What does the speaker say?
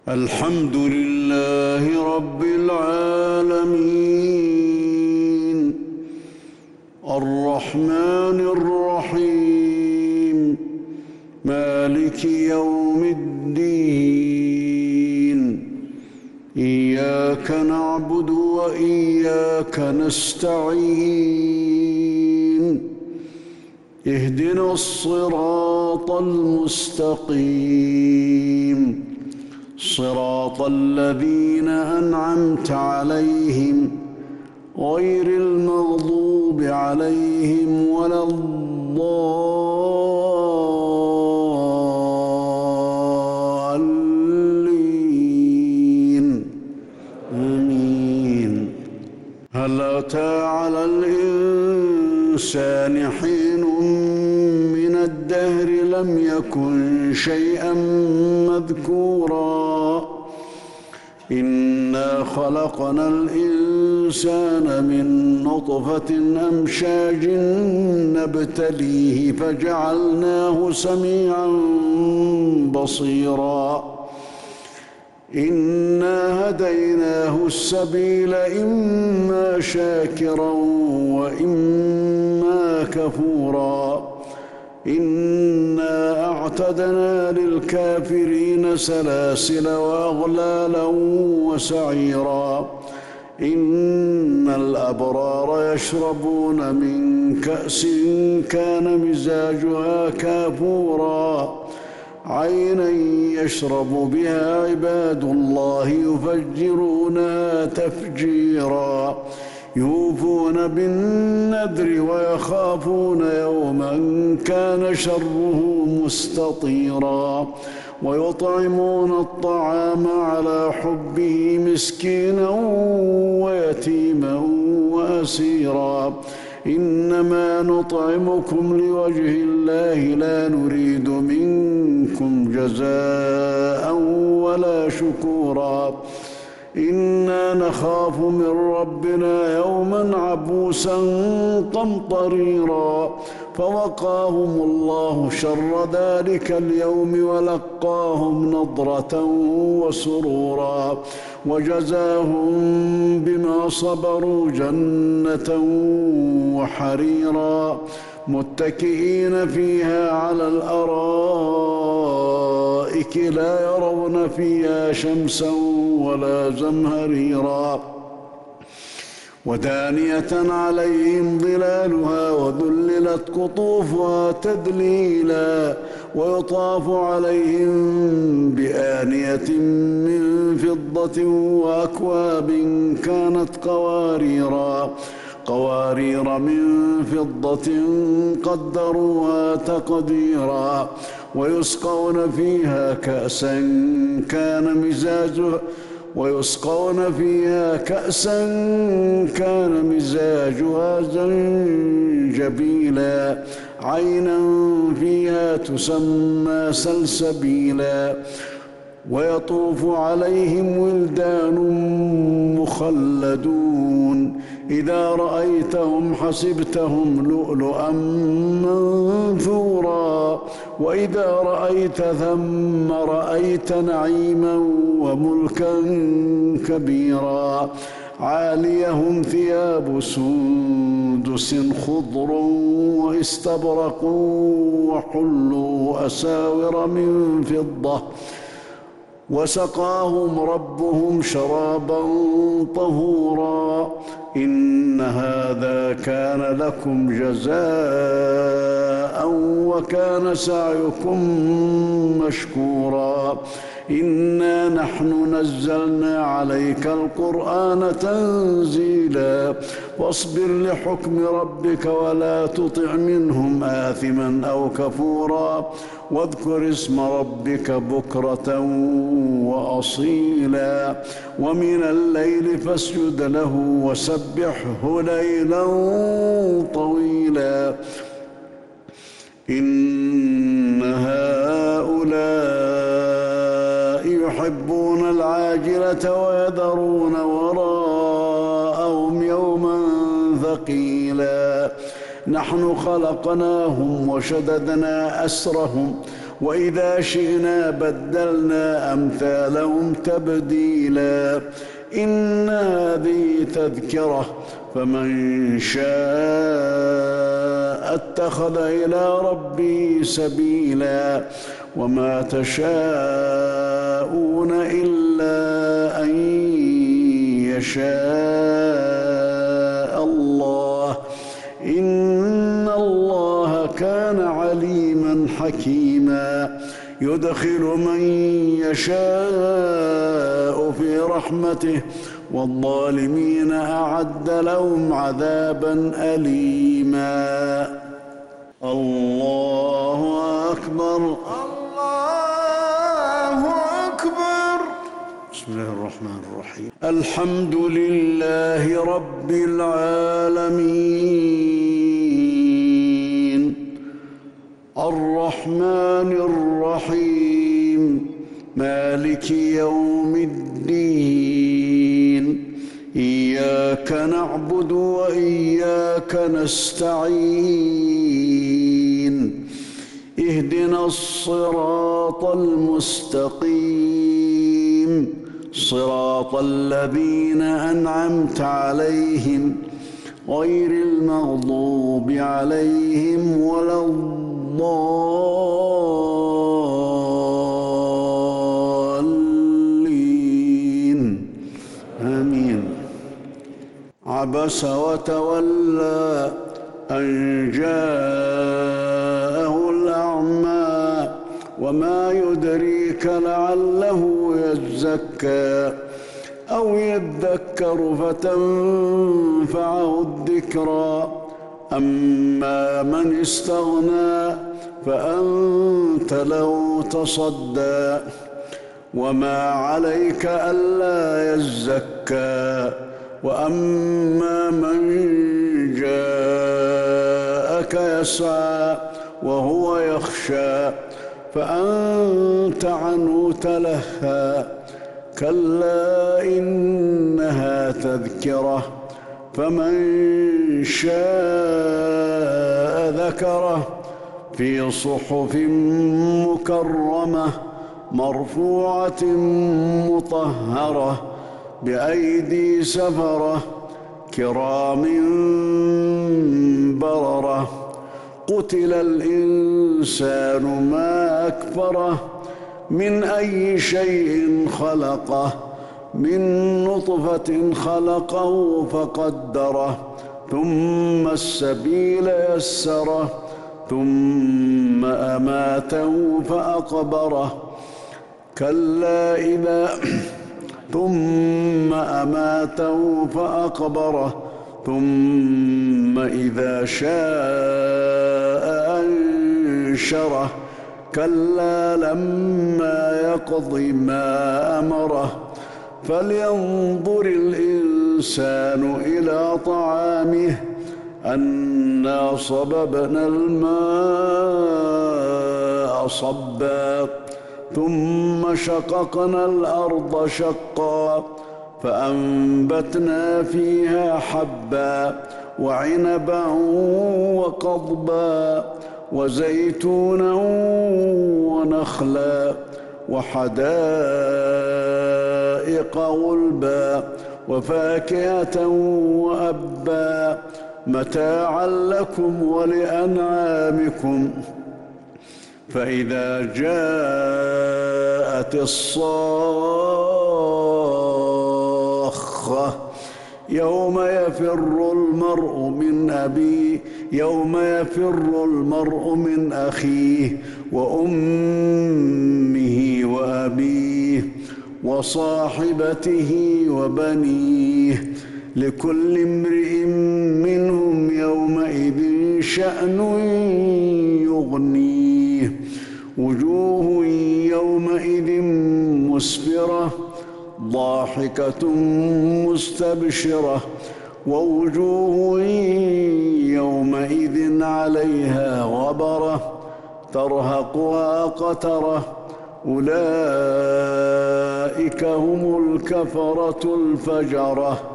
الحمد لله رب العالمين الرحمن الرحيم مالك يوم الدين إياك نعبد وإياك نستعين اهدنا الصراط المستقيم صراط الذين أنعمت عليهم غير المغضوب عليهم ولا الضالين آمين. هل أتى على الإنسان حين من الدهر لم يكن شيئا مذكورا إنا خلقنا الإنسان من نطفة أمشاج نبتليه فجعلناه سميعا بصيرا إنا هديناه السبيل إما شاكرا وإما كفورا إنا أعتدنا للكافرين سلاسل وأغلالا وسعيرا إن الأبرار يشربون من كأس كان مزاجها كافورا عينا يشرب بها عباد الله يفجرونها تفجيرا يوفون بالنذر ويخافون يوما كان شره مستطيرا ويطعمون الطعام على حبه مسكينا ويتيما وأسيرا إنما نطعمكم لوجه الله لا نريد منكم جزاء ولا شكورا إنا نخاف من ربنا يوما عبوسا قمطريرا فوقاهم الله شر ذلك اليوم ولقاهم نضرة وسرورا وجزاهم بما صبروا جنة وحريرا متكئين فيها على الأرائك لا يرون فيها شمسا ولا زمهريرا ودانية عليهم ظلالها وذللت قطوفها تذليلا ويطاف عليهم بآنية من فضة وأكواب كانت قوارير من فضة قدروها تقديرا ويسقون فيها كأسا كان مزاجها زنجبيلا عينا فيها تسمى سلسبيلا ويطوف عليهم ولدان مخلدون إذا رأيتهم حسبتهم لؤلؤا منثورا وإذا رأيت ثم رأيت نعيما وملكا كبيرا عاليهم ثياب سندس خضر واستبرق وحلوا أساور من فضة وسقاهم ربهم شرابا طهورا إن هذا كان لكم جزاء وكان سعيكم مشكورا إنا نحن نزلنا عليك القرآن تنزيلا واصبر لحكم ربك ولا تطع منهم آثما أو كفورا واذكر اسم ربك بكرة وأصيلا ومن الليل فاسجد له وسبحه ليلا طويلا إن هؤلاء يحبون العاجلة ويذرون وراءهم يوما ثقيلا نحن خلقناهم وشددنا أسرهم وإذا شئنا بدلنا أمثالهم تبديلا إن هذه تذكرة فمن شاء اتخذ إلى ربه سبيلا وما تشاءون إلا أن يشاء الله إن الله كان عليما حكيما يدخل من يشاء في رحمته والظالمين أعد لهم عذابا أليما الله أكبر الله أكبر. بسم الله الرحمن الرحيم الحمد لله رب العالمين الرحمن الرحيم مالك يوم الدين إياك نعبد وإياك نستعين اهدنا الصراط المستقيم صراط الذين أنعمت عليهم غير المغضوب عليهم ولا الضالين آمين عبس وتولى أن جاءه الأعمى وما يدريك لعله يزكى أو يذكر فتنفعه الذكرى أما من استغنى فأنت له تصدى وما عليك ألا يزكى وأما من جاءك يسعى وهو يخشى فأنت عنه تلهى كلا إنها تذكرة فمن شاء ذكره في صحف مكرمة مرفوعة مطهرة بأيدي سفرة كرام بررة قتل الإنسان ما أكفره من أي شيء خلقه من نطفة خلقه فقدره ثم السبيل يسره ثم أماته فأقبره كلا إذا ثم أماته فأقبره ثم إذا شاء أنشره كلا لما يقض ما أمره فلينظر الإنسان إلى طعامه أنا صببنا الماء صبا ثم شققنا الأرض شقا فأنبتنا فيها حبا وعنبا وقضبا وزيتونا ونخلا وحدائق غلبا وفاكهة وأبا متاعا لكم ولأنعامكم فإذا جاءت الصاخة يوم يفر المرء من أخيه وأمه وأبيه وصاحبته وبنيه لكل امرئ منهم يومئذ شأن يغنيه وجوه يومئذ مسفرة ضاحكة مستبشرة ووجوه يومئذ عليها غبرة ترهقها قترة أولئك هم الكفرة الفجرة